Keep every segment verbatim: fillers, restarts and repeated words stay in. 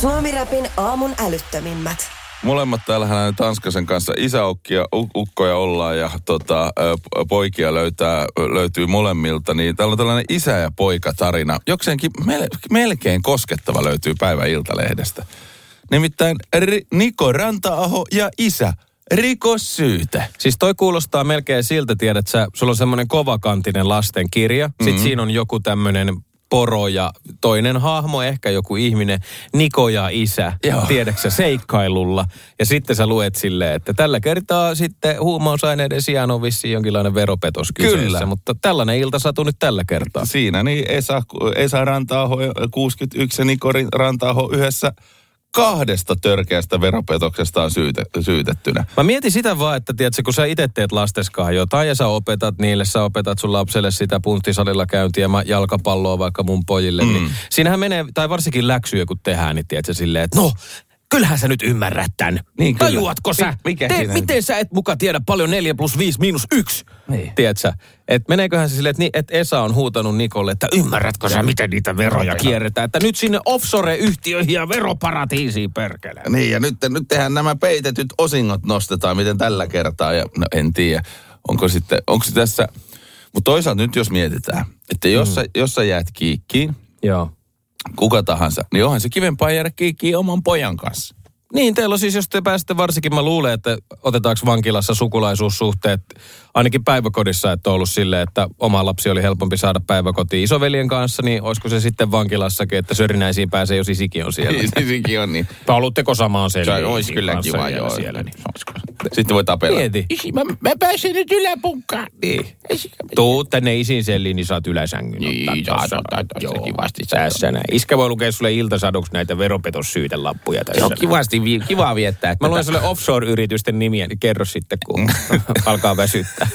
Suomi-räpin aamun älyttömimmät. Molemmat täällähän Tanskasen kanssa isäukkia, ukkoja ollaan ja tota, poikia löytää, löytyy molemmilta. Niin täällä on tällainen isä- ja poika-tarina. Jokseenkin mel- melkein koskettava löytyy päivän Iltalehdestä. Nimittäin Ri- Niko Ranta-aho ja isä. Rikossyyte. Siis toi kuulostaa melkein siltä, tiedät sä, sulla on semmoinen kovakantinen lastenkirja. Sitten mm-hmm. siinä on joku tämmöinen poro ja toinen hahmo, ehkä joku ihminen, Niko ja isä, tiedätkö seikkailulla. Ja sitten sä luet silleen, että tällä kertaa sitten huumausaineiden sijaan on vissiin jonkinlainen veropetos kyseessä. Kyllä. Mutta tällainen ilta satui nyt tällä kertaa. Siinä niin Esa, Esa Ranta-aho kuusikymmentäyksi ja Niko Ranta-aho yhdessä kahdesta törkeästä veropetoksesta on syyte, syytettynä. Mä mietin sitä vaan, että tiedätkö, kun sä itse teet lasteskaan jotain ja sä opetat niille, sä opetat sun lapselle sitä punttisalilla käyntiä ja jalkapalloa vaikka mun pojille, mm. niin siinähän menee, tai varsinkin läksyjä kun tehdään, niin tiedätkö silleen, että no, kyllähän sä nyt ymmärrät tän. Niin, tajuatko sä? Mikä Te, miten sä et muka tiedä paljon neljä plus viisi miinus yksi? Niin. Tiedätkö? Että meneeköhän se silleen, että, ni, että Esa on huutanut Nikolle, että ymmärrätkö sä, miten niitä veroja kierretään? Että nyt sinne offshore-yhtiöihin ja veroparatiisiin perkele. Niin, ja nyt, nyt tehdään nämä peitetyt osingot nostetaan, miten tällä kertaa. Ja no en tiedä, onko sitten, onko se tässä. Mutta toisaalta nyt jos mietitään, että jos, mm. sä, jos sä jäät kiikkiin, joo. kuka tahansa, niin onhan se kivempaa jäädä kiikkiin oman pojan kanssa. Niin, teillä on siis, jos te pääsette varsinkin, mä luulen, että otetaanko vankilassa sukulaisuussuhteet, ainakin päiväkodissa, että on ollut silleen, että oma lapsi oli helpompi saada päiväkotiin isoveljen kanssa, niin olisiko se sitten vankilassakin, että Sörinäisiin pääsee, jos isikin on siellä. Isikin on niin. Haluatteko samaan sen? Se olisi kyllä kiva, joo. Siellä, niin. Sitten voi tapella. Mieti. Isi, mä, mä pääsen nyt yläpunkkaan. Niin. Tuu tänne isin selliin, niin saat yläsängyn. Niin, saat ottaa tuossa kivasti. Tässä näin. Iskä voi lukea sulle iltasaduksi näitä veropetossyytelappuja tässä. Joo, kivasti, kivaa viettää. Mä luen sulle offshore-yritysten nimiä, niin kerro sitten, kun alkaa väsyttää.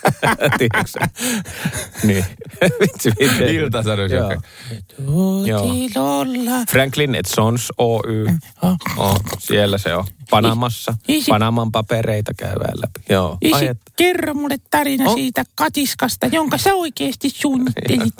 Tiedätkö niin. Vitsi, miten? Iltasadus. Joo. Franklin and Sons Oy. Oh, siellä se on. Panamassa. Panaman papereita käydään läpi. Joo. Isi, kerro mulle tarina oh. siitä katiskasta, jonka sä oikeasti suunnittelit.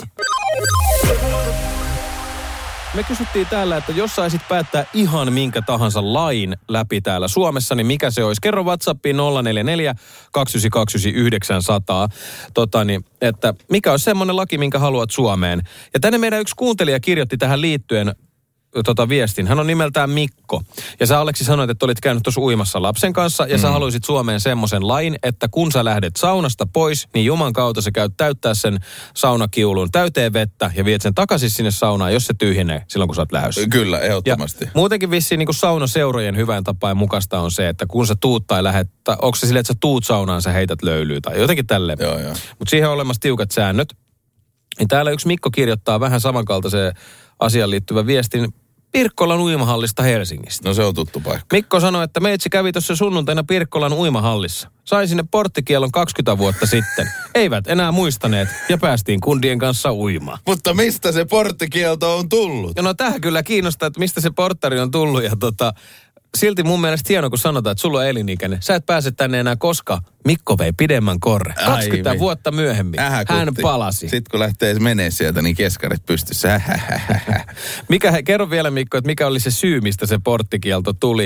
Me kysyttiin täällä, että jos saisit päättää ihan minkä tahansa lain läpi täällä Suomessa, niin mikä se olisi? Kerro WhatsAppiin nolla neljä neljä kaksi yhdeksän kaksi yhdeksän yhdeksän nolla nolla. Totani, että mikä olisi semmoinen laki, minkä haluat Suomeen? Ja tänne meidän yksi kuuntelija kirjoitti tähän liittyen tota viestin. Hän on nimeltään Mikko. Ja sä Aleksi sanoit, että olit käynyt tuossa uimassa lapsen kanssa ja mm. sä haluaisit Suomeen semmoisen lain, että kun sä lähdet saunasta pois, niin Juman kautta sä käyt täyttää sen saunakiulun täyteen vettä ja viet sen takaisin sinne saunaan, jos se tyhjenee silloin, kun sä oot lähdössä. Kyllä, ehdottomasti. Ja muutenkin vissiin niin kuin saunaseurojen hyvän tapaan mukaista on se, että kun sä tuut tai lähet, onko se silleen, että sä tuut saunaan, sä heität löylyä tai jotenkin tälleen. Joo, joo. Mutta siihen on olemassa tiukat säännöt. Ja täällä yksi Mikko kirjoittaa vähän samankaltaiseen asiaan liittyvän viestin Pirkkolan uimahallista Helsingistä. No se on tuttu paikka. Mikko sanoi, että meitsi kävi tuossa sunnuntaina Pirkkolan uimahallissa. Sai sinne porttikielon kaksikymmentä vuotta sitten. Eivät enää muistaneet ja päästiin kundien kanssa uimaan. Mutta mistä se porttikielto on tullut? Ja no tähän kyllä kiinnostaa, että mistä se porttari on tullut ja tota... Silti mun mielestä hieno, kun sanotaan, että sulla on elinikäinen. Sä et pääse tänne enää koskaan. Mikko vei pidemmän korre. kaksikymmentä Ai, vuotta myöhemmin. Ähäkutti. Hän palasi. Sitten kun lähtee menee sieltä, niin keskarit pystyssä. Mikä, he, kerro vielä Mikko, että mikä oli se syy, mistä se porttikielto tuli.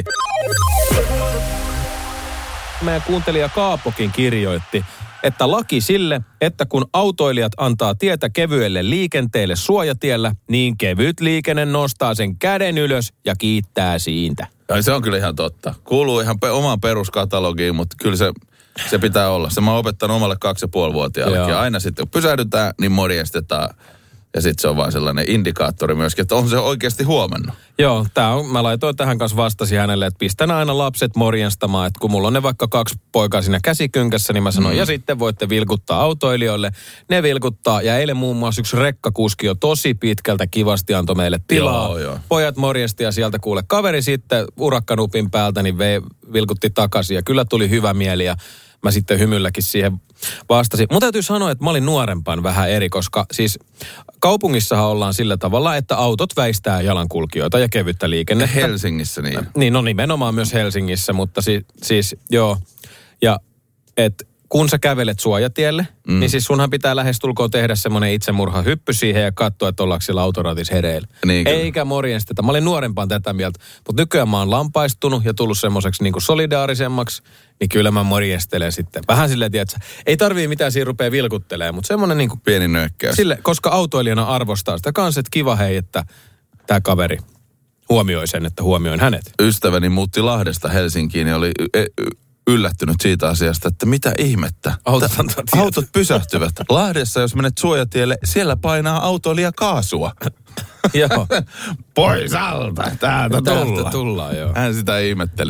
Meidän kuuntelija Kaapokin kirjoitti, että laki sille, että kun autoilijat antaa tietä kevyelle liikenteelle suojatiellä, niin kevyt liikenne nostaa sen käden ylös ja kiittää siitä. Ja se on kyllä ihan totta. Kuuluu ihan pe- omaan peruskatalogiin, mutta kyllä se, se pitää olla. Se mä oon opettanut omalle kaksi ja puolivuotiaallekin. Ja aina sitten kun pysähdytään, niin morjestetaan. Ja sitten se on vaan sellainen indikaattori myöskin, että on se oikeasti huomannut. Joo, tää on, mä laitoin tähän kanssa vastasi hänelle, että pistän aina lapset morjenstamaan, että kun mulla on ne vaikka kaksi poikaa siinä käsikynkässä, niin mä sanoin, mm. ja sitten voitte vilkuttaa autoilijoille. Ne vilkuttaa, ja eilen muun muassa yksi rekkakuski jo tosi pitkältä kivasti antoi meille tilaa. Joo, joo. Pojat morjesti ja sieltä kuule kaveri sitten urakkanupin päältä, niin vei, vilkutti takaisin ja kyllä tuli hyvä mieli ja mä sitten hymylläkin siihen vastasin. Mun täytyy sanoa, että mä olin nuorempaan vähän eri, koska siis kaupungissahan ollaan sillä tavalla, että autot väistää jalankulkijoita ja kevyttä liikennettä. Helsingissä niin. Niin, no nimenomaan myös Helsingissä, mutta si, siis joo. Ja et kun sä kävelet suojatielle, mm. niin siis sunhan pitää lähestulkoon tehdä semmoinen itsemurhahyppy siihen ja katsoa, että ollaanko siellä autoratissa hereillä. Niin, eikä morjensteta. Mä olin nuorempaan tätä mieltä, mutta nykyään mä oon lampaistunut ja tullut semmoiseksi niin kuin solidaarisemmaksi, niin kyllä mä morjenstelen sitten. Vähän silleen, tiedätkö, ei tarvii mitään siinä rupea vilkuttelemaan, mutta semmoinen niin kuin... Pieni nökkäys. Sille, koska autoilijana arvostaa sitä kanssa, että kiva hei, että tämä kaveri huomioi sen, että huomioin hänet. Ystäväni muutti Lahdesta Helsinkiin ja oli yllättynyt siitä asiasta, että mitä ihmettä. Autot, autot pysähtyvät. Lahdessa, jos menet suojatielle, siellä painaa autoilija kaasua. Joo. Pois alta, täältä tullaan. Täältä tullaan, joo. Hän sitä ihmetteli.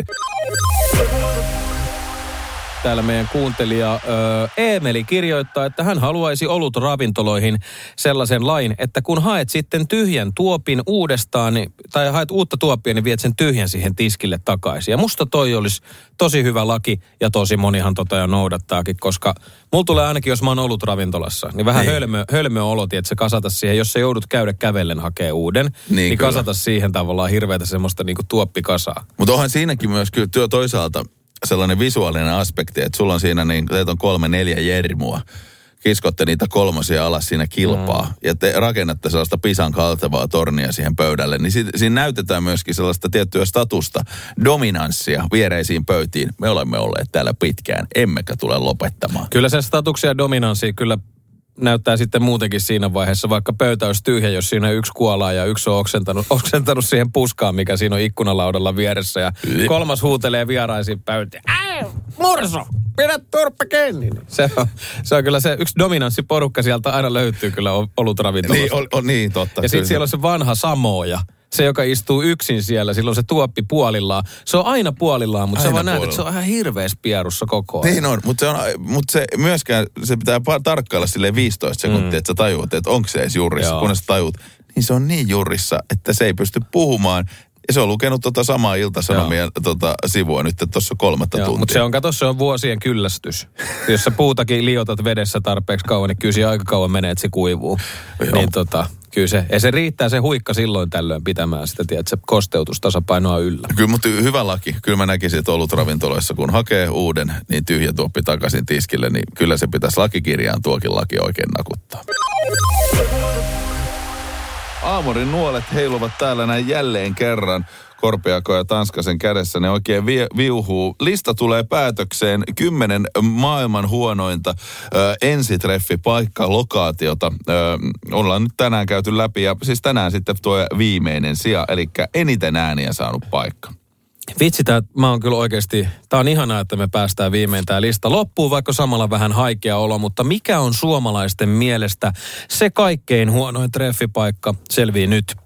Täällä meidän kuuntelija ö, Eemeli kirjoittaa, että hän haluaisi olutravintoloihin sellaisen lain, että kun haet sitten tyhjän tuopin uudestaan, niin, tai haet uutta tuoppia, niin viet sen tyhjän siihen tiskille takaisin. Ja musta toi olisi tosi hyvä laki, ja tosi monihan tota jo noudattaakin, koska mulla tulee ainakin, jos mä oon olutravintolassa, niin vähän niin. hölmö, hölmö oloti, että se kasata siihen, jos sä joudut käydä kävellen hakee uuden, niin, niin kasata siihen tavallaan hirveätä semmoista niinku tuoppikasaa. Mutta onhan siinäkin myös kyllä työ toisaalta sellainen visuaalinen aspekti, että sulla on siinä niin, teet on kolme, neljä jermua. Kiskotte niitä kolmosia alas siinä kilpaa mm. ja te rakennatte sellaista pisan kaltevaa tornia siihen pöydälle. Niin si- siinä näytetään myöskin sellaista tiettyä statusta, dominanssia viereisiin pöytiin. Me olemme olleet täällä pitkään, emmekä tule lopettamaan. Kyllä se statuksia ja dominanssia kyllä näyttää sitten muutenkin siinä vaiheessa, vaikka pöytä olisi tyhjä, jos siinä yksi kuolaa ja yksi on oksentanut, oksentanut siihen puskaan, mikä siinä on ikkunalaudalla vieressä. Ja kolmas huutelee vieraisiin pöytiin. Äi, murso, pidä turppa kiinni. Se on, se on kyllä se yksi dominanssiporukka sieltä aina löytyy kyllä olutravintolasta. Niin, on, on, niin totta. Ja sitten siellä on se vanha Samoja. Se, joka istuu yksin siellä, silloin se tuoppi puolillaan. Se on aina puolillaan, mutta aina sä vaan näet, että se on ihan hirveässä pierussa koko ajan. Niin on, mutta se, on, mutta se myöskään, se pitää tarkkailla silleen viisitoista sekuntia, mm. että sä tajuut, että onko se edes jurrissa. Joo. Kun sä tajuut, niin se on niin jurrissa, että se ei pysty puhumaan. Ja se on lukenut tota samaa Ilta-Sanomien tota sivua nyt tuossa kolmatta Joo, tuntia. Mutta se on, kato, se on vuosien kyllästys. Jos sä puutakin liotat vedessä tarpeeksi kauan, niin kyllä se aika kauan menee, että se kuivuu. Niin tota... Kyllä se, ja se riittää se huikka silloin tällöin pitämään sitä, tiedät, se kosteutustasapainoa yllä. Kyllä, mutta hyvä laki. Kyllä mä näkisin, että olutravintoloissa, kun hakee uuden, niin tyhjä tuoppi takaisin tiskille, niin kyllä se pitäisi lakikirjaan tuokin laki oikein nakuttaa. Aamurin nuolet heiluvat täällä näin jälleen kerran. Korpiako ja Tanskasen kädessä ne oikein vi- viuhuu. Lista tulee päätökseen. Kymmenen maailman huonointa ö, ensitreffipaikka lokaatiota. Ö, ollaan nyt tänään käyty läpi ja siis tänään sitten tuo viimeinen sija, eli eniten ääniä saanut paikka. Vitsi, tää, mä oon kyllä oikeasti, tää on ihanaa, että me päästään viimein tää lista loppuun, vaikka samalla vähän haikea olo, mutta mikä on suomalaisten mielestä se kaikkein huonoin treffipaikka, selvii nyt.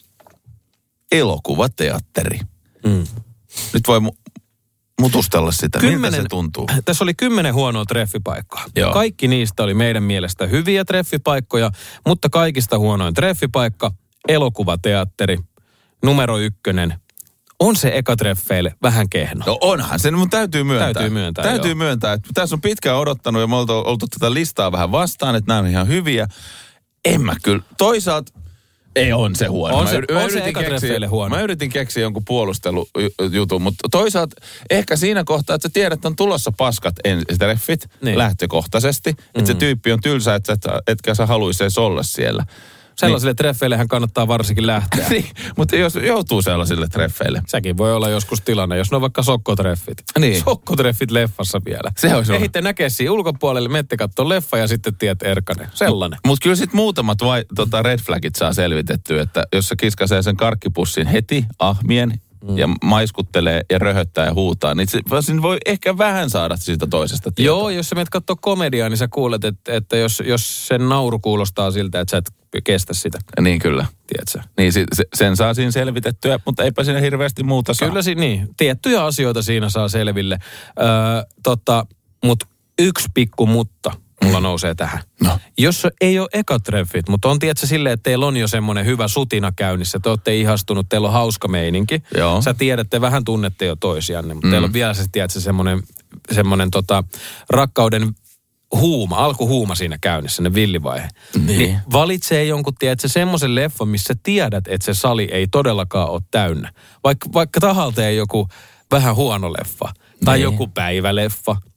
Elokuvateatteri. Mm. Nyt voi mu- mutustella sitä, kymmenen, miltä se tuntuu. Tässä oli kymmenen huonoa treffipaikkaa. Joo. Kaikki niistä oli meidän mielestä hyviä treffipaikkoja, mutta kaikista huonoin treffipaikka, elokuvateatteri, numero ykkönen. On se ekatreffeille vähän kehno. No onhan se, mutta täytyy myöntää. Täytyy myöntää, Täytyy joo. myöntää, että tässä on pitkään odottanut ja me oltu, oltu tätä listaa vähän vastaan, että nämä on ihan hyviä. En mä kyllä. Toisaalta ei on se huono. On se, mä, on se ekatreffeille huono. Mä yritin keksiä jonkun puolustelujutun, mutta toisaalta ehkä siinä kohtaa, että sä tiedät, että on tulossa paskat ensitreffit niin. lähtökohtaisesti. Mm-hmm. Että se tyyppi on tylsä, että et, etkä sä haluisi edes olla siellä. Sellaisille niin. treffeillehän kannattaa varsinkin lähteä. niin, mutta jos joutuu sellaisille treffeille. Sekin voi olla joskus tilanne, jos ne on vaikka sokkotreffit. Niin. Sokkotreffit leffassa vielä. Se olisi Ehitte näkee siinä ulkopuolelle, menette katsoa leffa ja sitten tiedät erkane. Sellainen. Mutta mut kyllä sitten muutamat vai, tota red flagit saa selvitettyä, että jos se kiskasee sen karkkipussin heti ahmien mm. ja maiskuttelee ja röhöttää ja huutaa, niin se, siinä voi ehkä vähän saada siitä toisesta tietoa. Joo, jos sä menet katsoa komediaa, niin sä kuulet, että, että jos, jos sen nauru kuulostaa siltä, että sä et kestä sitä. Niin kyllä. Tiedätkö? Niin se, sen saa siinä selvitettyä, mutta eipä siinä hirveästi muuta saa. Kyllä si- niin. Tiettyjä asioita siinä saa selville. Öö, totta, mutta yksi pikku mutta mulla mm. nousee tähän. No. Jos ei ole ekatreffit, mutta on tiedätkö silleen, että teillä on jo semmoinen hyvä sutina käynnissä. Te olette ihastunut, teillä on hauska meininki. Joo. Sä tiedätte, vähän tunnette jo toisianne, mutta mm. teillä on vielä se, tiedätkö, semmoinen, semmoinen tota, rakkauden huuma, alkuhuuma siinä käynnissä, ne villivaihe. Niin. niin valitsee jonkun, tiedätkö, semmoisen leffan, missä tiedät, että se sali ei todellakaan ole täynnä. Vaikka, vaikka tahalteen joku vähän huono leffa, tai niin. joku päiväleffa,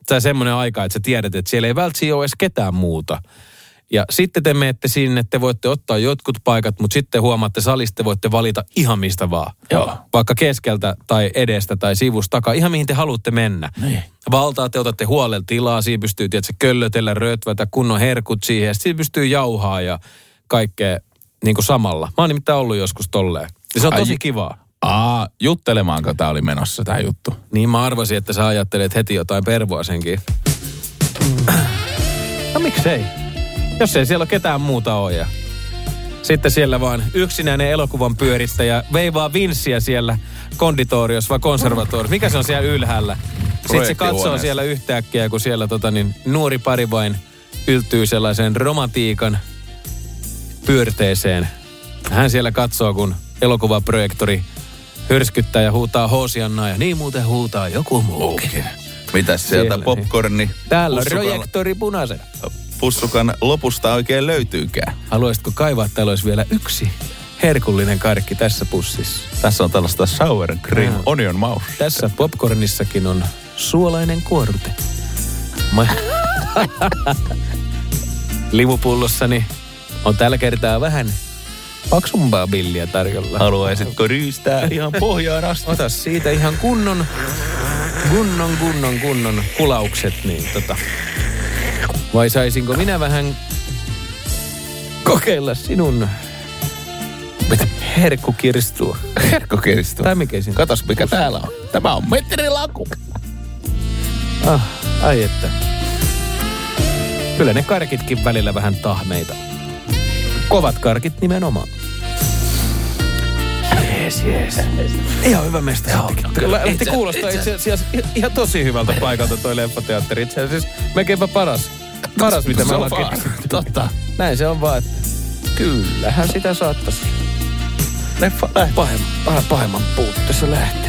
tai semmoinen aika, että sä tiedät, että siellä ei välttämättä ole edes ketään muuta. Ja sitten te menette sinne, te voitte ottaa jotkut paikat, mutta sitten huomaatte salista, te voitte valita ihan mistä vaan. Joo. Vaikka keskeltä tai edestä tai sivusta takaa, ihan mihin te haluatte mennä. Niin. Valtaa te otatte huolella tilaa, siinä pystyy tietysti köllötellä, rötvätä, kunnon herkut siihen. Siinä pystyy jauhaa ja kaikkea niin kuin samalla. Mä oon nimittäin ollut joskus tolleen. Ja se on tosi Ai, kivaa. Aa, juttelemaanko tää oli menossa tää juttu? Niin mä arvasin, että sä ajattelet heti jotain pervoa senkin. No miksei? Jos ei siellä ole ketään muuta ole. Ja sitten siellä vaan yksinäinen elokuvan pyörittäjä veivaa vinssiä siellä konditoriossa vai konservatoriossa. Mikä se on siellä ylhäällä? Sitten se katsoo siellä yhtäkkiä, kun siellä tota, niin, nuori pari vain yltyy sellaiseen romantiikan pyörteeseen. Hän siellä katsoo, kun elokuvaprojektori hörskyttää ja huutaa Hoosiannaa ja niin muuten huutaa joku muukin. Okay. Mitäs sieltä Siellä, popcorni? Niin. Täällä on pussukan- projektori punaisen. Pussukan lopusta oikein löytyykään. Haluaisitko kaivaa, että täällä olisi vielä yksi herkullinen karkki tässä pussissa? Tässä on tällaista sour cream Jaa. onion mouse. Tässä popcornissakin on suolainen kuorute. Mä... Livupullossani on tällä kertaa vähän paksumpaa billiä tarjolla. Haluaisitko ryystää ihan pohjaan asti? Ota siitä ihan kunnon, kunnon, kunnon, kunnon kulaukset, niin tota. Vai saisinko minä vähän kokeilla sinun herkkukirstua? Herkkukirstu. Tai mikä siinä? Katos mikä täällä on. Tämä on metrilaku. Ah, ai että. Kyllä ne karkitkin välillä vähän tahmeita. Kovat karkit nimenomaan. Jees, jees. Ihan hyvä mesta. Kyllä lähti kuulostaa itse asiassa ihan tosi hyvältä paikalta toi leffateatteri. Itse asiassa melkeinpä paras. Paras, mitä me ollaan keksitty. Totta. Näin se on vaan, että kyllähän sitä saattaisi. Leffa lähtee. Pahemman, pahemman puutteessa lähtee.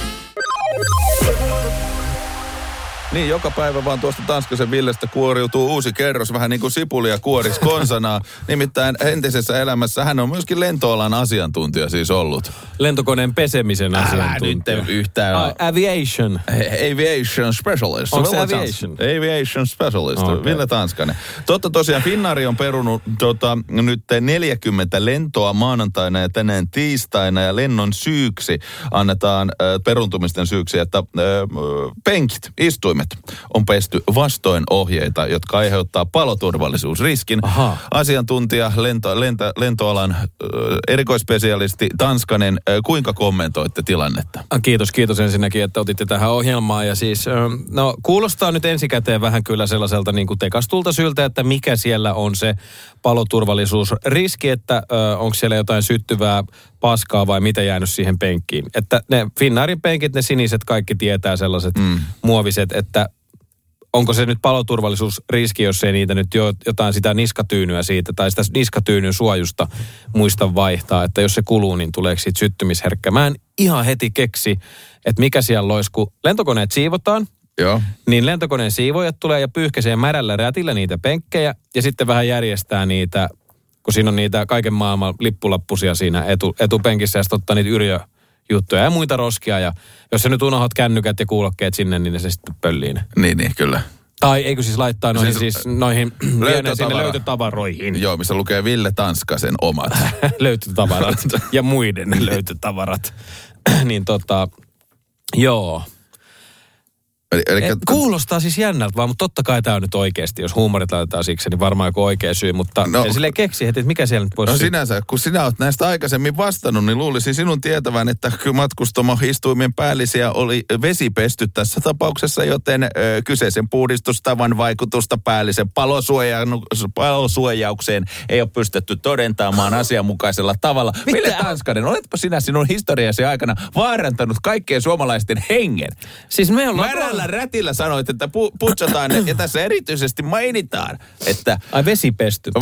Niin, joka päivä vaan tuosta Tanskasen Villestä kuoriutuu uusi kerros, vähän niin kuin sipulia kuoriksi konsanaa. Nimittäin entisessä elämässä hän on myöskin lentoalan asiantuntija siis ollut. Lentokoneen pesemisen asiantuntija. Nyt yhtään. Ah, aviation. Aviation specialist. Onko se Ville aviation? Tans- Aviation specialist. Okay. Ville Tanskanen. Totta tosiaan Finnair on perunut tota, nyt neljäkymmentä lentoa maanantaina ja tänään tiistaina. Ja lennon syyksi annetaan äh, peruntumisten syyksi, että äh, penkit, istuimet on pesty vastoin ohjeita, jotka aiheuttaa paloturvallisuusriskin. Aha. Asiantuntija, lento, lento, lentoalan äh, erikoisspesialisti Tanskanen, äh, kuinka kommentoitte tilannetta? Kiitos, kiitos ensinnäkin, että otitte tähän ohjelmaan. Ja siis, no kuulostaa nyt ensikäteen vähän kyllä sellaiselta niin kuin tekastulta syltä, että mikä siellä on se paloturvallisuusriski, että ö, onko siellä jotain syttyvää paskaa vai mitä jäänyt siihen penkkiin. Että ne Finnairin penkit, ne siniset kaikki tietää sellaiset mm. muoviset, että onko se nyt paloturvallisuusriski, jos ei niitä nyt jo, jotain sitä niskatyynyä siitä tai sitä niskatyynyn suojusta muista vaihtaa, että jos se kuluu, niin tuleeko siitä syttymisherkkä. Mä en ihan heti keksi, että mikä siellä olisi, kun lentokoneet siivotaan, Joo. niin lentokoneen siivoojat tulee ja pyyhkäisee märällä rätillä niitä penkkejä ja sitten vähän järjestää niitä, kun siinä on niitä kaiken maailman lippulappusia siinä etu, etupenkissä ja sitten ottaa niitä yrjöjuttuja ja muita roskia. Ja jos sä nyt unohdat kännykät ja kuulokkeet sinne, niin ne se sitten pöllii ne. Niin, niin, kyllä. Tai eikö siis laittaa noihin Siis, siis, noihin löytötavara. sinne löytötavaroihin. Joo, missä lukee Ville Tanskasen omat. Löytötavarat ja muiden löytötavarat. niin tota, joo. Eli, eli, Et, kuulostaa siis jännältä vaan, mutta totta kai tämä on nyt oikeasti. Jos huumorit laitetaan siksi, niin varmaan joku oikea syy. Mutta No. no, silleen keksi heti, että mikä siellä nyt voisi No syy. sinänsä, kun sinä olet näistä aikaisemmin vastannut, niin luulisin sinun tietävän, että kyllä matkustamoistuimen päällisiä oli vesipesty tässä tapauksessa, joten ö, kyseisen puhdistustavan vaikutusta päällisen palosuoja- palosuojaukseen ei ole pystytty todentamaan asianmukaisella tavalla. Ville Tanskanen, oletpa sinä sinun historiasi aikana vaarantanut kaikkien suomalaisten hengen? Siis me ollaan... Märällä rätillä sanoit, että pu- putsataan ne, ja tässä erityisesti mainitaan, että... Ai vesipesty. Ves-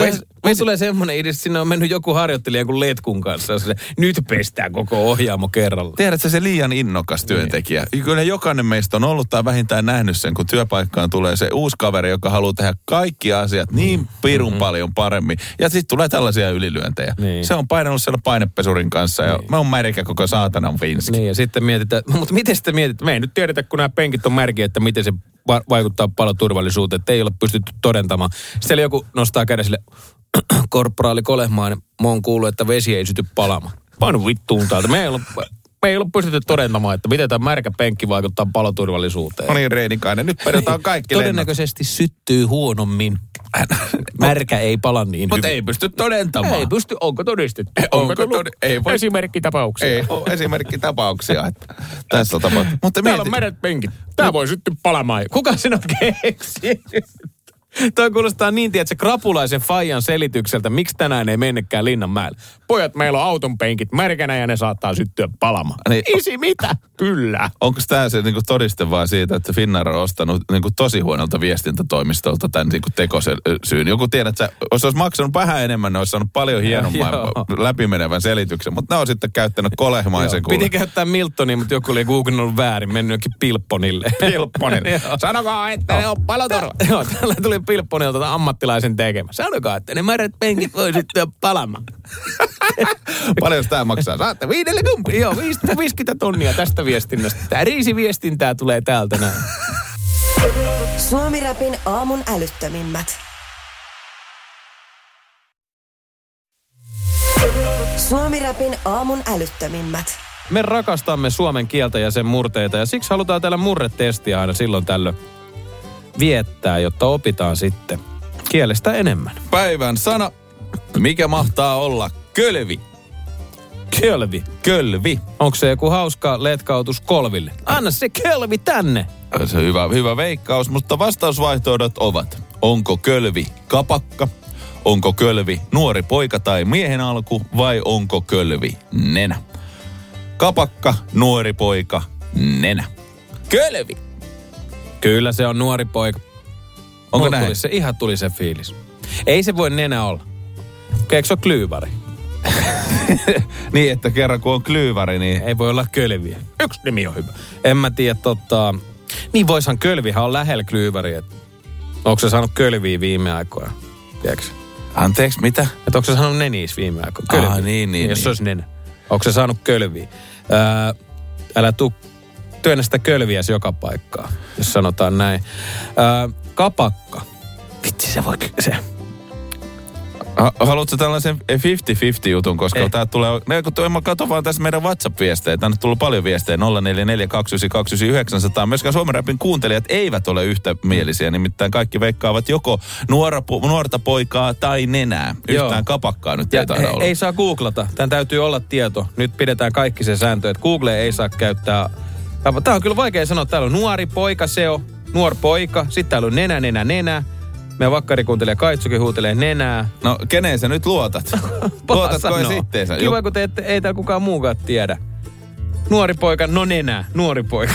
Mulla tulee semmoinen idea, että sinne on mennyt joku harjoittelija kuin letkun kanssa. Se, nyt pestään koko ohjaamo kerralla. Tiedätkö se liian innokas työntekijä? Niin. Kyllä jokainen meistä on ollut tai vähintään nähnyt sen, kun työpaikkaan tulee se uusi kaveri, joka haluaa tehdä kaikki asiat niin pirun mm-hmm. paljon paremmin. Ja sitten tulee tällaisia ylilyöntejä. Niin. Se on painanut siellä painepesurin kanssa ja niin. mä oon märkä koko saatanan finski. Niin ja sitten mietitään, mutta miten sitten mietitään? Me ei nyt tiedetä, kun nämä penkit on märkiä, että miten se va- vaikuttaa paloturvallisuuteen, että ei ole pystytty todentamaan. Sitten joku nostaa käden sille, korporaali Kolehmainen, mä oon kuullut, että vesi ei syty palamaan. Painu vittuun täältä. Me ei ole, me ei ole pystytty todentamaan, että miten tämä märkä penkki vaikuttaa paloturvallisuuteen. No niin, Reinikainen, nyt pedotaan kaikki todennäköisesti lennot. Syttyy huonommin. Märkä ei pala niin Mutta ei pysty todentamaan. Ei pysty, onko todistettu? Onko tod... ei voi... Esimerkkitapauksia. Ei ole esimerkkitapauksia. Että tässä on tapahtunut. Mutta täällä on meret penkit. Tää no. voi syttyä palamaan. Kuka sinä on keksinyt? Toi kuulostaa niin, tiedät, se krapulaisen faijan selitykseltä, miksi tänään ei mennäkään Linnanmäelle. Pojat, meillä on auton penkit märkänä ja ne saattaa syttyä palamaan. Niin, isi mitä? Kyllä. Onko tämä se niinku todiste vaan siitä, että Finnair on ostanut niinku tosi huonolta viestintätoimistolta tämän niinku tekosyyn? Joku tiedät, että jos olisi maksanut vähän enemmän, ne olisi saanut paljon hienomman läpimenevän selityksen, mutta ne on sitten käyttänyt Kolehmaisen kuule. Piti käyttää Miltonia, mutta joku oli googlannut väärin, mennyt jokin Pilpponille. Pilpponille. Sanokaa, että ne on paloturva. Joo, tällä tuli Pilpponilta ammattilaisen tekemä. Sanokaa, että ne märät penkit voi syttyä palamaan. Paljon tämä maksaa? Saatte viidelle kumpi. Joo, viisikymmentä tonnia tästä viestinnästä. Tämä riisiviestintää tulee täältä näin. Suomi-rapin aamun älyttömimmät. Suomi-rapin aamun älyttömimmät. Me rakastamme suomen kieltä ja sen murteita ja siksi halutaan täällä murretestiä aina silloin tällöin viettää, jotta opitaan sitten kielestä enemmän. Päivän sana. Mikä mahtaa olla kölvi? Kölvi. Kölvi. Onko se joku hauska letkautus kolville? Anna se kölvi tänne. Se on hyvä, hyvä veikkaus, mutta vastausvaihtoehdot ovat. Onko kölvi kapakka? Onko kölvi nuori poika tai miehen alku? Vai onko kölvi nenä? Kapakka, nuori poika, nenä. Kölvi. Kyllä se on nuori poika. Onko näin? Tuli se, ihan tuli se fiilis. Ei se voi nenä olla. Eikö se ole klyyvari? Niin, että kerran kun on klyyvari, niin... Ei voi olla kölviä. Yksi nimi on hyvä. En mä tiedä, tota... Niin voishan kölvihän on lähellä klyyväriä. Onko se saanut kölviä viime aikoina? Tiedätkö? Anteeksi, mitä? Että onko se saanut neniis viime aikoina? Kölviä. Ah, niin, niin. Jos niin. se olisi nenä. Onko se saanut kölviä? Ää, älä tuu työnnä sitä kölviäs joka paikkaa, jos sanotaan näin. Ää, kapakka. Vitsi, se voi... Se... Haluatko tällaisen viisikymmentä viisikymmentä jutun, koska ei. Tää tulee... Ne, kun mä katson vaan tässä meidän WhatsApp-viestejä. Tänne on tullut paljon viestejä. nolla neljä neljä kaksi yhdeksän kaksi yhdeksän yhdeksän nolla nolla. Myöskään Suomen Rapin kuuntelijat eivät ole yhtä mielisiä. Nimittäin kaikki veikkaavat joko nuora, nuorta poikaa tai nenää. Yhtään Joo. kapakkaa nyt ja ei taida he, olla. Ei saa googlata. Tän täytyy olla tieto. Nyt pidetään kaikki se sääntö, että Google ei saa käyttää... Tää on kyllä vaikea sanoa. Täällä on nuori poika, se on nuori poika. Sitten täällä on nenä, nenä, nenä. Meidän vakkarikuuntelija Kaitsukin huutelee nenää. No, keneen sä nyt luotat? Luotatko ei sitteensä? Kiva, kun te ette, ei täällä kukaan muukaan tiedä. Nuori poika, no nenää, nuori poika.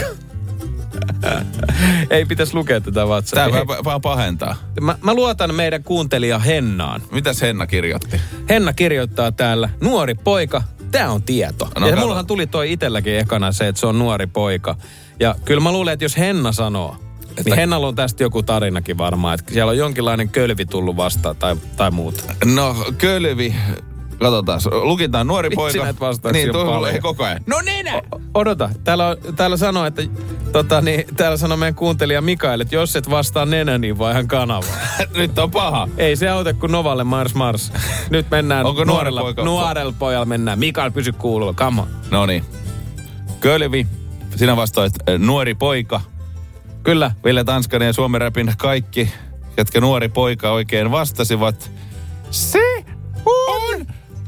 Ei pitäisi lukea tätä WhatsAppia. Tää vaan pahentaa. Mä, mä luotan meidän kuuntelija Hennaan. Mitäs Henna kirjoitti? Henna kirjoittaa täällä, nuori poika, tää on tieto. No, ja kato. Mullahan tuli toi itselläkin ekana se, että se on nuori poika. Ja kyllä mä luulen, että jos Henna sanoo, että... niin Hennalla on tästä joku tarinakin varmaan, että siellä on jonkinlainen kölvi tullut vastaan tai, tai muuta. No, kölvi... Katsotaan, lukitaan nuori poika. Vitsi näitä vastauksia niin, paljon. Koko ajan. No nenä! O- odota, täällä, on, täällä sanoo, että tota, niin, täällä sanoo meidän kuuntelija Mikael, että jos et vastaa nenä, niin vaihan kanavaa. Nyt on paha. Ei se auta kuin Novalle Mars Mars. Nyt mennään Onko nuorella, poika? nuorella pojalla mennään. Mikael, pysy kuulolla, come on. No niin. Kölvi, sinä vastaat nuori poika. Kyllä. Ville Tanskanen ja Suomen Rapin kaikki, jotka nuori poika oikein vastasivat. Se on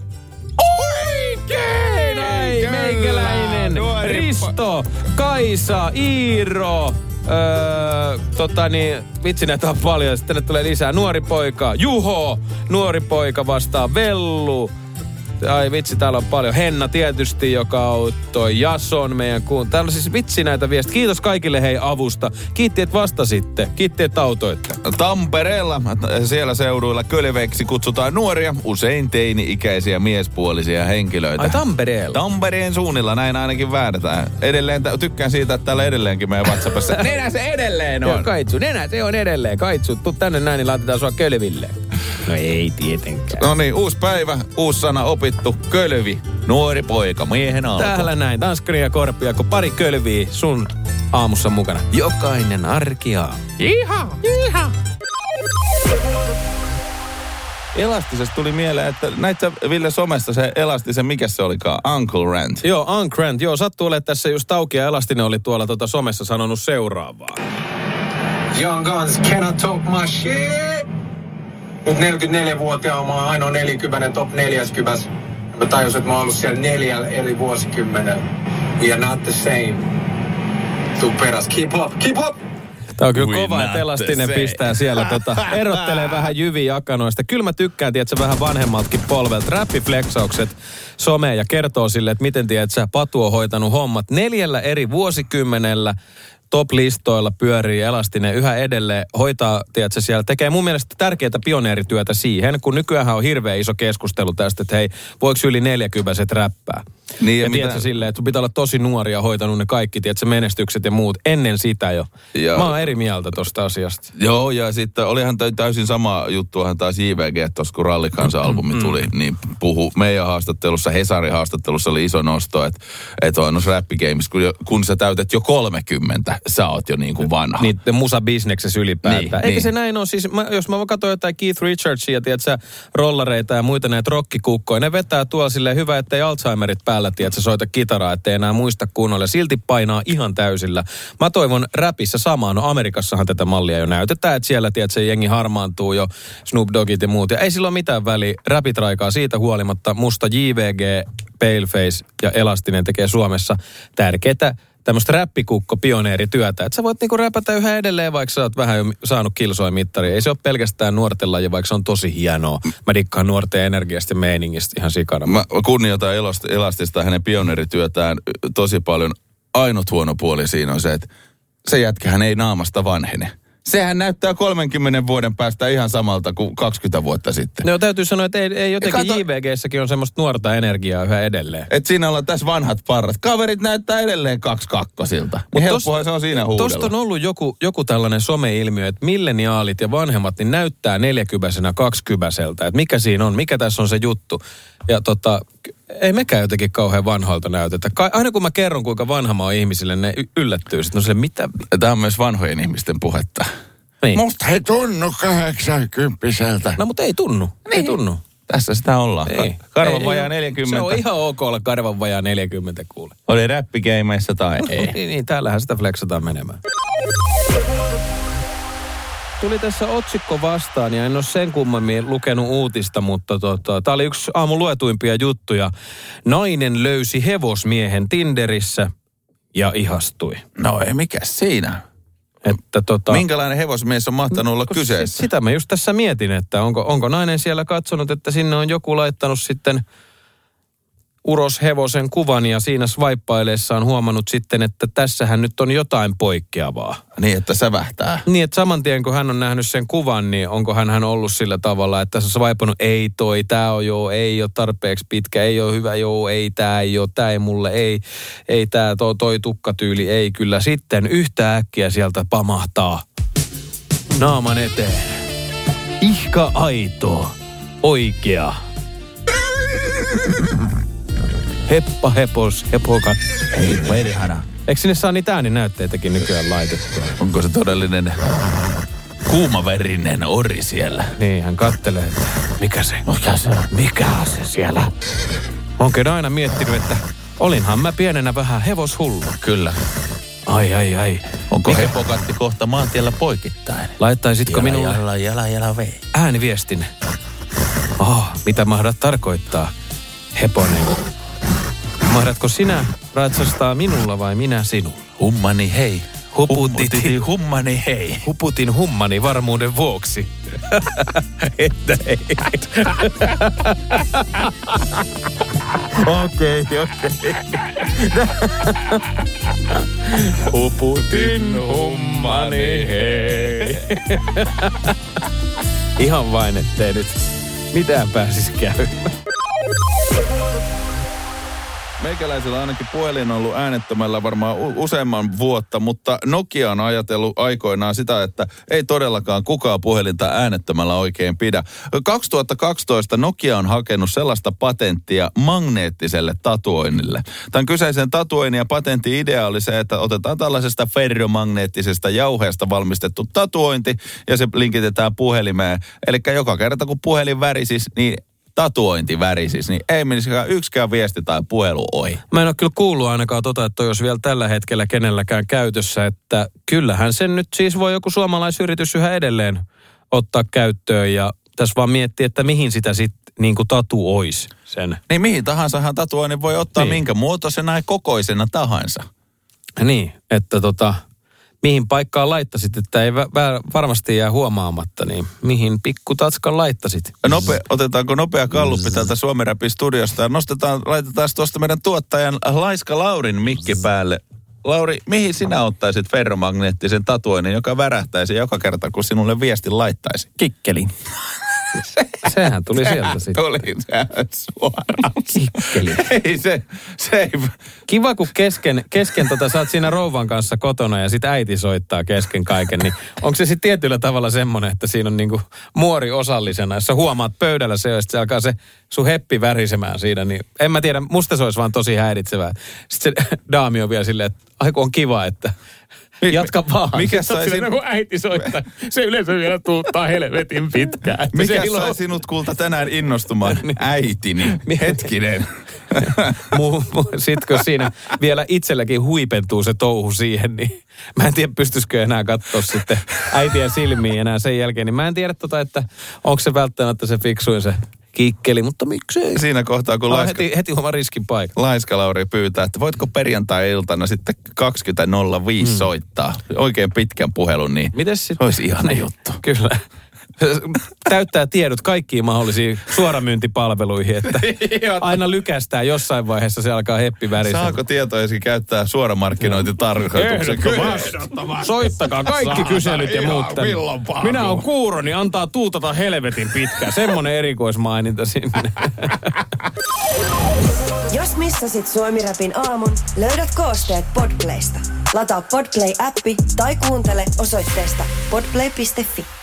oikein! Ei, meikäläinen, nuori Risto, Kaisa, Iiro, öö, tota niin, vitsi näitä on paljon, sitten ne tulee lisää. Nuori poika, Juho, nuori poika vastaa Vellu, Ai vitsi, täällä on paljon. Henna tietysti, joka auttoi. Jason meidän kuun. Täällä on siis vitsi näitä viestiä. Kiitos kaikille hei avusta. Kiitti, että vastasitte. Kiitti, että autoitte. Tampereella, siellä seuduilla kölveiksi kutsutaan nuoria, usein teini-ikäisiä miespuolisia henkilöitä. Ai Tampereella? Tampereen suunnilla, näin ainakin väännetään. Edelleen, tykkään siitä, että täällä edelleenkin meidän WhatsAppissa. Nenä se edelleen on. Joo, Kaitsu, nenä se on edelleen. Kaitsu, tuu tänne näin, niin laitetaan sua kölville. No ei tietenkään. No niin, uusi päivä, uusi sana opittu. Kölvi, nuori poika, miehen alku. Täällä näin, Tanskari ja Korpia, kun pari kölviä sun aamussa mukana. Jokainen arkiaamu. Iha, iha. Elastisesta tuli mieleen, että näit sä Ville somesta se Elastisen, mikä se olikaan? Uncle Rant. Joo, Uncle Rant. Joo, sattuu olemaan tässä just Tauki ja Elastinen oli tuolla tuota somessa sanonut seuraavaa. Young Guns cannot talk my shit. Nyt neljäkymmentäneljä-vuotiaana mä oon ainoa neljäkymmentä top neljäkymmentä. Mä tajusin, että mä oon ollut siellä neljällä eri vuosikymmenellä. We are not the same. Tuu peräs. Keep up, keep up! Tämä on kyllä kova, että Elastinen pistää siellä tota, erottelee vähän jyviä jakanoista. Kyllä mä tykkään, tiedätkö, vähän vanhemmaltakin polvelta. Räppifleksaukset someen ja kertoo sille, että miten, tiedätkö, Patu on hoitanut hommat neljällä eri vuosikymmenellä. Top-listoilla pyörii Elastinen yhä edelleen, hoitaa, tiedätkö, siellä tekee mun mielestä tärkeää pioneerityötä siihen, kun nykyään on hirveän iso keskustelu tästä, että hei, voiko yli neljäkymppiset räppää? Niin, ja ja tiedätkö mitä... silleen, että sun pitää olla tosi nuoria hoitanut ne kaikki, tiedätkö, menestykset ja muut ennen sitä jo. Ja... Mä oon eri mieltä tosta asiasta. Joo, ja sitten olihan täysin sama juttuahan taas J V G tuossa, kun Rallikansa-albumi tuli, mm. niin puhu meidän haastattelussa, Hesarin haastattelussa oli iso nosto, että, että on noissa räppigeimissä, kun, kun sä täytät jo kolmekymmentä, sä oot jo niin kuin vanha. Niin, musabisneksessä ylipäätään. Niin, Eikä niin. se näin ole, siis mä, jos mä katson jotain Keith Richardsia, tiedätkö, rollareita ja muita näitä rokkikukkoja, ne vetää tuolla silleen hyvä, ettei Alzheimerit päällä, tiedätkö, soita kitaraa, ettei enää muista kunnolla. Silti painaa ihan täysillä. Mä toivon räpissä samaa. No Amerikassahan tätä mallia jo näytetään, että siellä, tiedätkö, jengi harmaantuu jo, Snoop Doggit ja muut. Ja ei sillä ole mitään väliä. Räpit raikaa siitä huolimatta. Musta J V G, Paleface ja Elastinen tekee Suomessa tärkeää tämmöistä räppikukko-pioneerityötä. Että sä voit niinku räpätä yhä edelleen, vaikka sä oot vähän jo saanut kilsoja mittaria. Ei se ole pelkästään nuorten laji, vaikka se on tosi hienoa. Mä dikkaan nuorten energiasta ja meiningistä ihan sikana. Mä kunnioitan Elastista hänen pioneerityötään tosi paljon. Ainut huono puoli siinä on se, että se jätkähän ei naamasta vanhene. Sehän näyttää kolmenkymmenen vuoden päästä ihan samalta kuin kaksikymmentä vuotta sitten. No täytyy sanoa, että ei, ei jotenkin kato... J V G:ssäkin on semmoista nuorta energiaa yhä edelleen. Et siinä ollaan tässä vanhat parrat. Kaverit näyttää edelleen kaksikakkosilta. Niin helppohan se on siinä huudella. Tosta on ollut joku, joku tällainen some-ilmiö, että milleniaalit ja vanhemmat niin näyttää neljäkymäisenä kaksikymäiseltä. Että mikä siinä on, mikä tässä on se juttu. Ja tota, ei mekään jotenkin kauhean vanhoilta näytetä. Ka- aina kun mä kerron, kuinka vanha mä oon ihmisille, ne y- yllättyy. Sitten on sille, mitä? Tämä on myös vanhojen ihmisten puhetta. Niin. Musta ei tunnu kahdeksankymppiseltä. No mutta ei tunnu, niin. ei tunnu. Tässä sitä ollaan. Ei. Karvan vajaa neljäkymmentä. Se on ihan ok olla karvan vajaa neljäkymmentä kuule. Oli räppikeimeissä tai ei. niin, niin, täällähän sitä flexataan menemään. Tuli tässä otsikko vastaan ja en ole sen kummemmin lukenut uutista, mutta tota, tämä oli yksi aamun luetuimpia juttuja. Nainen löysi hevosmiehen Tinderissä ja ihastui. No ei mikäs siinä. Että tota, minkälainen hevosmies on mahtanut olla kyseessä? Sitä mä just tässä mietin, että onko, onko nainen siellä katsonut, että sinne on joku laittanut sitten uroshevosen kuvan ja siinä swaippaileessaan huomannut sitten, että tässähän nyt on jotain poikkeavaa. Niin, että sävähtää. Niin, että saman tien kun hän on nähnyt sen kuvan, niin onko hän, hän ollut sillä tavalla, että se on swaippannut, ei toi, tää on joo, ei ole tarpeeksi pitkä, ei ole hyvä, joo, ei tää ei ole, tää ei mulle, ei, ei tää toi, toi tukkatyyli, ei kyllä. Sitten yhtä äkkiä sieltä pamahtaa naaman eteen. Ihka aito, oikea. Heppa hepos, hepokat. Ei, perhana. Eikö sinne saa niitä ääninäytteitäkin nykyään laitettua? Onko se todellinen kuumaverinen ori siellä? Niin, hän kattelee, että mikä se, mikä se, mikä se siellä? Onkin aina miettinyt, että olinhan mä pienenä vähän hevoshullu. Kyllä. Ai, ai, ai. Onko mikä? Hepokatti kohta maantiellä poikittain? Laittaisitko jala, minulle jala, jala, jala, vei. ääniviestin? Oh, mitä mahdat tarkoittaa, heponen? Mahdatko sinä ratsastaa minulla vai minä sinulla? Hummani hei. Huputiti hummani hei. Huputin hummani varmuuden vuoksi. Että ei. Okei, okei. Uputin hummani hei. Ihan vain, ettei nyt mitään pääsisi käymään. Meikäläisellä on ainakin puhelin ollut äänettömällä varmaan useamman vuotta, mutta Nokia on ajatellut aikoinaan sitä, että ei todellakaan kukaan puhelinta äänettömällä oikein pidä. kaksituhattakaksitoista Nokia on hakenut sellaista patenttia magneettiselle tatuoinnille. Tämän kyseisen tatuoinnin ja patentin idea oli se, että otetaan tällaisesta ferromagneettisesta jauheesta valmistettu tatuointi ja se linkitetään puhelimeen. Eli joka kerta kun puhelin värisis, niin tatuointi värisis, niin ei menisikään yksikään viesti tai puhelu ohi. Mä en ole kyllä kuullut ainakaan tota, että jos vielä tällä hetkellä kenelläkään käytössä, että kyllähän sen nyt siis voi joku suomalaisyritys yhä edelleen ottaa käyttöön ja tässä vaan miettiä, että mihin sitä sitten niin kuin tatuoisi sen. Niin mihin tahansahan tatuoinnin voi ottaa niin. Minkä muotoisena ja kokoisena tahansa. Niin, että tota, mihin paikkaan laittasit, että ei vä- vä- varmasti jää huomaamatta, niin mihin pikkutatskan laittasit? Nope, otetaanko nopea kalluppi täältä Suomi Rapin studiosta ja nostetaan, laitetaan tuosta meidän tuottajan Laiska Laurin mikki päälle. Lauri, mihin sinä ottaisit ferromagneettisen tatuoinnin, joka värähtäisi joka kerta, kun sinulle viestin laittaisi? Kikkeli. Sehän tuli sieltä sitten. Tuli sehän suoraan. Kikkeli. Ei se, se ei. Kiva, kun kesken, kesken tota, sä oot siinä rouvan kanssa kotona ja sit äiti soittaa kesken kaiken, niin onko se sitten tietyllä tavalla semmoinen, että siinä on niinku muori osallisena, jos sä huomaat pöydällä se, ja sit se alkaa se sun heppi värisemään siinä, niin en mä tiedä, musta se olisi vaan tosi häiritsevää. Sitten se daami on vielä silleen, että aiku on kiva, että jatka vaan. Mikä sai sinut... kun äiti soittaa, se yleensä vielä tuuttaa helvetin pitkään. Mikä sai sinut kulta tänään innostumaan? Äitini. Hetkinen. Sitten kun siinä vielä itselläkin huipentuu se touhu siihen, niin mä en tiedä pystyisikö enää katsoa sitten äitiä silmiin enää sen jälkeen. Niin mä en tiedä tota, että onko se välttämättä se fiksuin se kikkeli, mutta miksei? Siinä kohtaa, kun Laiska, heti, heti oma riskin paikka. Laiska Lauri pyytää, että voitko perjantai-iltana sitten kaksikymmentä nolla viisi hmm. soittaa. Oikein pitkän puhelun, niin mites sitten? Olisi ihana juttu. Kyllä. Täyttää tiedot kaikkiin mahdollisiin suoramyyntipalveluihin, että aina lykästään jossain vaiheessa se alkaa heppi värisemään. Saako tietoisi käyttää suoramarkkinointitarkoituksen? Soittakaa kaikki kyselyt ja muut. Minä olen kuuro, niin antaa tuutata helvetin pitkään. Semmoinen erikoismaininta sinne. Jos missasit Suomi Rapin aamun, löydät koosteet Podplaysta. Lataa Podplay-appi tai kuuntele osoitteesta podplay piste fi.